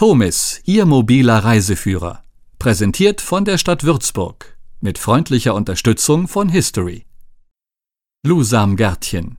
Tomis, Ihr mobiler Reiseführer. Präsentiert von der Stadt Würzburg. Mit freundlicher Unterstützung von History. Lusam-Gärtchen.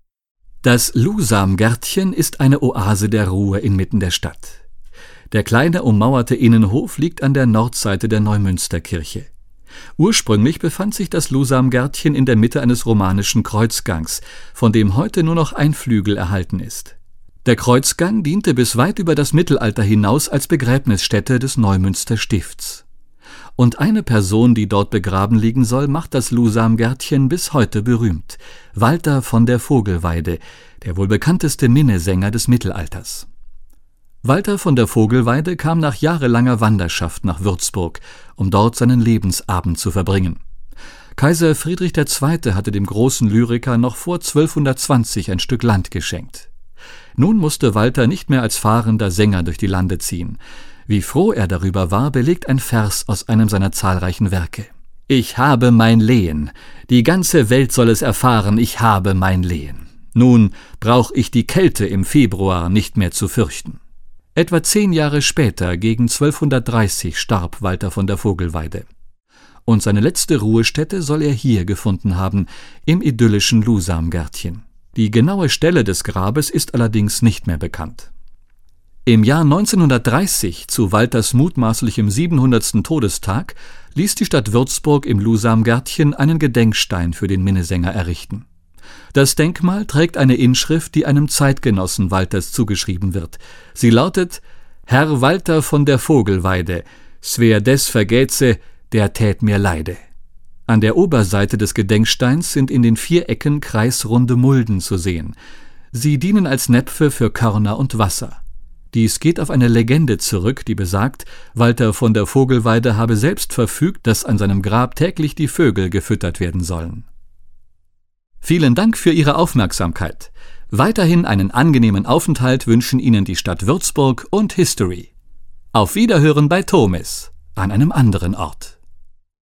Das Lusam-Gärtchen ist eine Oase der Ruhe inmitten der Stadt. Der kleine ummauerte Innenhof liegt an der Nordseite der Neumünsterkirche. Ursprünglich befand sich das Lusam-Gärtchen in der Mitte eines romanischen Kreuzgangs, von dem heute nur noch ein Flügel erhalten ist. Der Kreuzgang diente bis weit über das Mittelalter hinaus als Begräbnisstätte des Neumünster Stifts. Und eine Person, die dort begraben liegen soll, macht das Lusam-Gärtchen bis heute berühmt: Walter von der Vogelweide, der wohl bekannteste Minnesänger des Mittelalters. Walter von der Vogelweide kam nach jahrelanger Wanderschaft nach Würzburg, um dort seinen Lebensabend zu verbringen. Kaiser Friedrich II. Hatte dem großen Lyriker noch vor 1220 ein Stück Land geschenkt. Nun musste Walter nicht mehr als fahrender Sänger durch die Lande ziehen. Wie froh er darüber war, belegt ein Vers aus einem seiner zahlreichen Werke. »Ich habe mein Lehen, die ganze Welt soll es erfahren, ich habe mein Lehen. Nun brauch ich die Kälte im Februar nicht mehr zu fürchten.« Etwa 10 Jahre später, gegen 1230, starb Walter von der Vogelweide. Und seine letzte Ruhestätte soll er hier gefunden haben, im idyllischen Lusam-Gärtchen. Die genaue Stelle des Grabes ist allerdings nicht mehr bekannt. Im Jahr 1930, zu Walters mutmaßlichem 700. Todestag, ließ die Stadt Würzburg im Lusam-Gärtchen einen Gedenkstein für den Minnesänger errichten. Das Denkmal trägt eine Inschrift, die einem Zeitgenossen Walters zugeschrieben wird. Sie lautet: »Herr Walter von der Vogelweide, swer des vergätse, der tät mir leide.« An der Oberseite des Gedenksteins sind in den 4 Ecken kreisrunde Mulden zu sehen. Sie dienen als Näpfe für Körner und Wasser. Dies geht auf eine Legende zurück, die besagt, Walter von der Vogelweide habe selbst verfügt, dass an seinem Grab täglich die Vögel gefüttert werden sollen. Vielen Dank für Ihre Aufmerksamkeit. Weiterhin einen angenehmen Aufenthalt wünschen Ihnen die Stadt Würzburg und History. Auf Wiederhören bei Tomis, an einem anderen Ort.